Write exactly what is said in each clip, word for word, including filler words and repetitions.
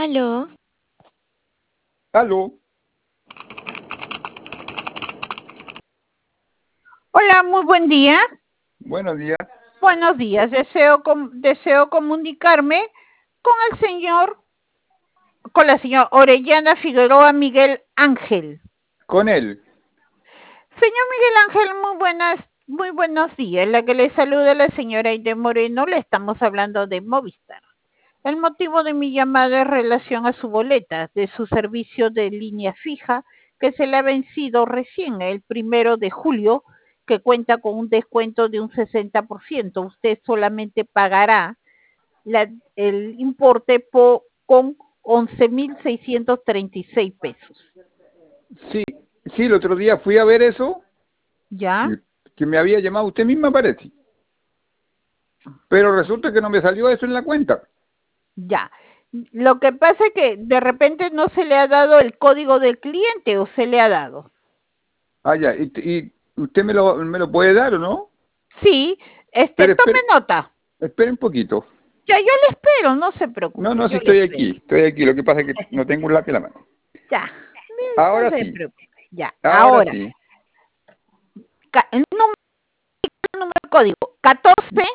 Aló. Aló. Hola, muy buen día. Buenos días. Buenos días. Deseo, com- deseo comunicarme con el señor, con la señora Orellana Figueroa Miguel Ángel. Con él. Señor Miguel Ángel, muy buenas, muy buenos días. La que le saluda la señora Aide Moreno, le estamos hablando de Movistar. El motivo de mi llamada es relación a su boleta de su servicio de línea fija que se le ha vencido recién el primero de julio, que cuenta con un descuento de un sesenta por ciento. Usted solamente pagará la, el importe po, con once mil seiscientos treinta y seis pesos. Sí, sí, el otro día fui a ver eso. ¿Ya? Que me había llamado usted misma, parece. Pero resulta que no me salió eso en la cuenta. Ya. Lo que pasa es que de repente no se le ha dado el código del cliente o se le ha dado. Ah, ya. ¿Y, y usted me lo, me lo puede dar o no? Sí, este, Pero tome espere, nota. espere un poquito. Ya, yo le espero, no se No, preocupe, no, si yo le estoy espero. aquí. Estoy aquí. Lo que pasa es que no tengo un lápiz en la mano. Ya, no Ahora se sí. preocupe. Ya, Ahora ahora, sí. ca- el número, número de código, catorce,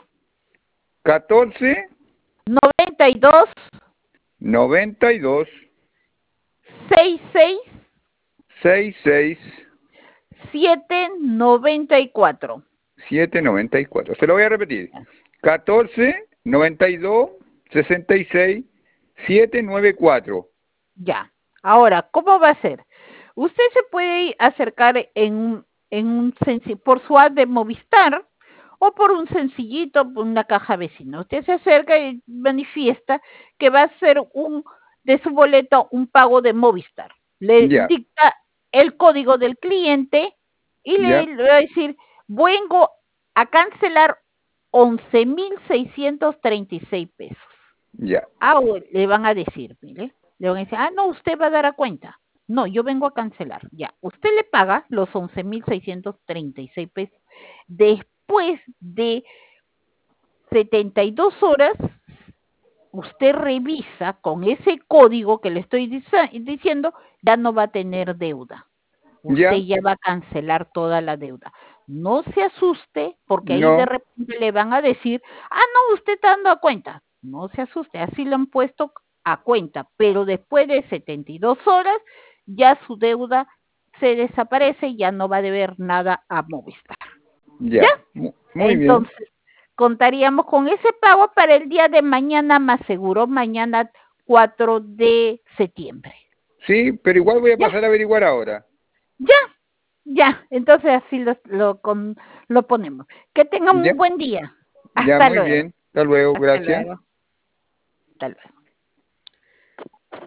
catorce, noventa y dos, noventa y dos, sesenta y seis, sesenta y seis, setecientos noventa y cuatro. setecientos noventa y cuatro. Se lo voy a repetir. catorce, noventa y dos, sesenta y seis, setecientos noventa y cuatro. Ya, ahora, ¿cómo va a ser? Usted se puede acercar en un, en un senci- por su app de Movistar o por un sencillito, por una caja vecina. Usted se acerca y manifiesta que va a hacer un de su boleto un pago de Movistar. Le Ya, dicta el código del cliente y le, ya, le va a decir, vengo a cancelar once mil seiscientos treinta y seis pesos. ya. Ah, o le van a decir, mire, le van a decir, ah, no, usted va a dar a cuenta. No, yo vengo a cancelar. Ya, usted le paga los once mil seiscientos treinta y seis pesos. Después de setenta y dos horas, usted revisa con ese código que le estoy dice- diciendo, ya no va a tener deuda. Usted Ya, ya va a cancelar toda la deuda. No se asuste, porque ahí de no, repente le van a decir, ah, no, usted está dando a cuenta. No se asuste, así lo han puesto a cuenta, pero después de setenta y dos horas ya su deuda se desaparece y ya no va a deber nada a Movistar. ¿Ya? ya. Mu- Muy bien. Entonces, contaríamos con ese pago para el día de mañana, más seguro, mañana cuatro de septiembre. Sí, pero igual voy a ¿Ya? pasar a averiguar ahora. ¿Ya? Ya, entonces así lo, lo, con, lo ponemos. Que tengan Ya, un buen día. ya, Hasta muy luego. bien. Hasta luego, Hasta gracias. luego. Hasta luego.